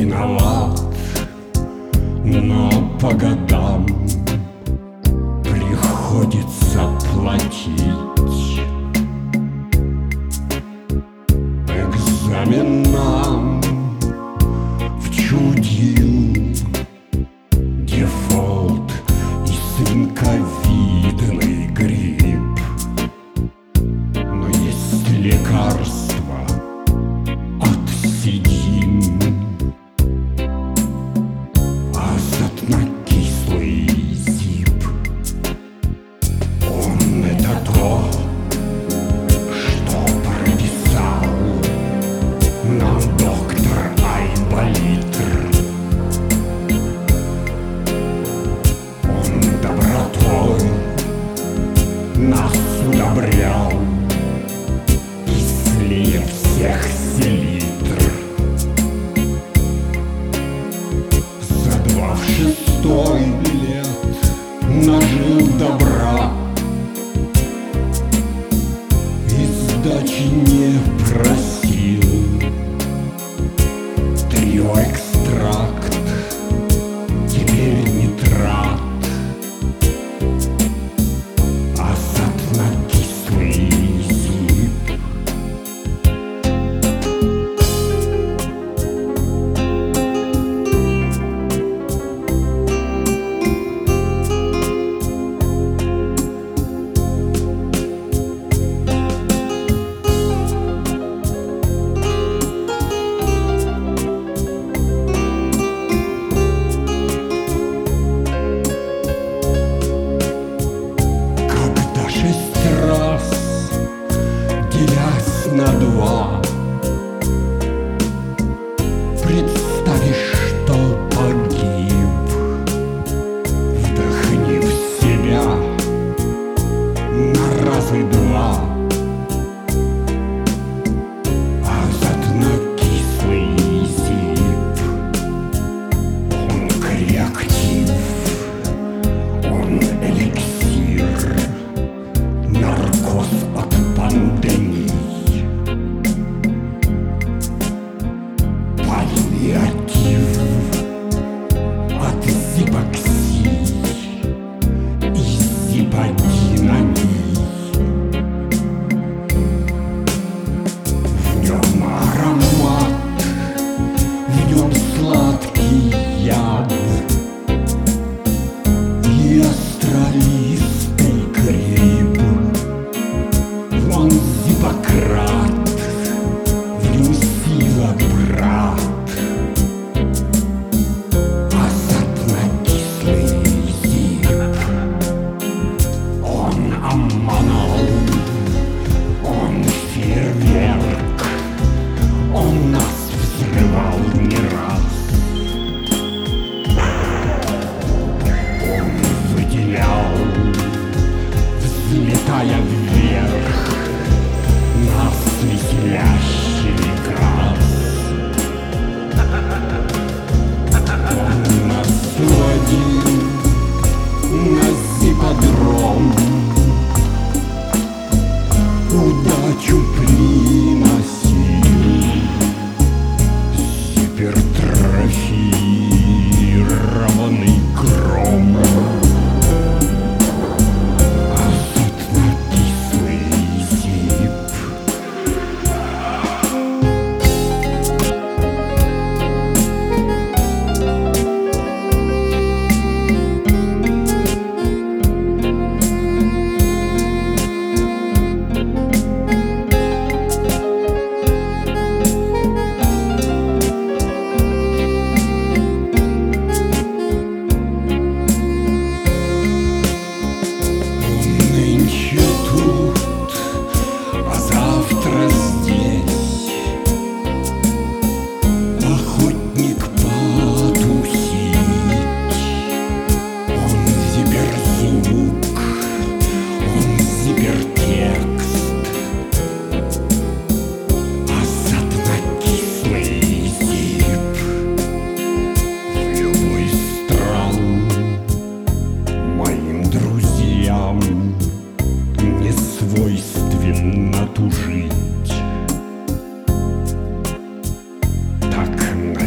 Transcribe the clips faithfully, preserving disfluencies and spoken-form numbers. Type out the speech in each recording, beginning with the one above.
виноват, но по годам приходится платить. Экзамен нам вчудил дефолт и свинковидный грипп. Но есть лекарство, отсидим. Азотно-кислый зип. Он это то, что прописал нам доктор Айболитр. Он добротой нас удобрял, кислее всех селитр. За два в шестой лет нажил добра и сдачи не просил. Триоэкстракт, теперь нитрат, азотно-кислый зип. Когда шесть раз, делясь на два, представишь, что погиб, вдохни в себя на раз и два азотно-кислый зип. Он креатив, он эликсир, наркоз от пандемий, паллиатив от зипоксий и зиподинамий. В нем аромат, в нем сладкий яд и астролистый гриб. Он зипократ, в нем сила, брат, азотно-кислый зип. Он обманул, он фейерверк, он нас взрывал не раз. Он выделял, взлетая вверх, нас веселящий газ. Он нас водил на зипподром, удачу приносил, гипертрофированный гром. Азотно-кислый зип.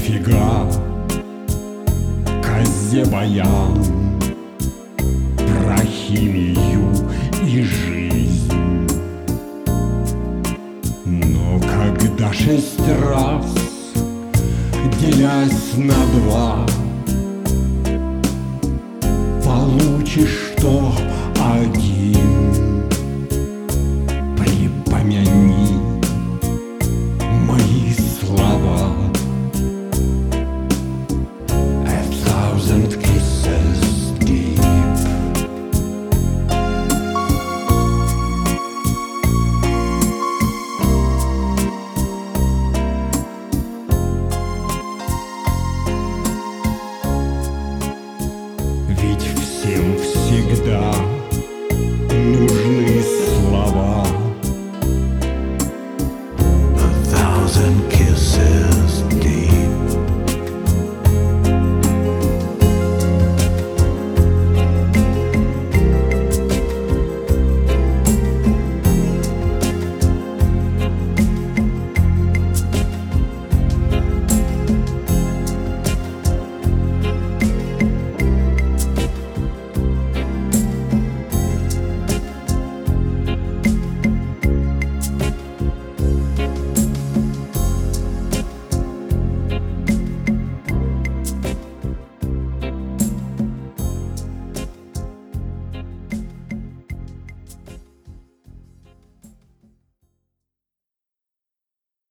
нафига козе баян про химию и жизнь? Но когда шесть раз, делясь на два, получишь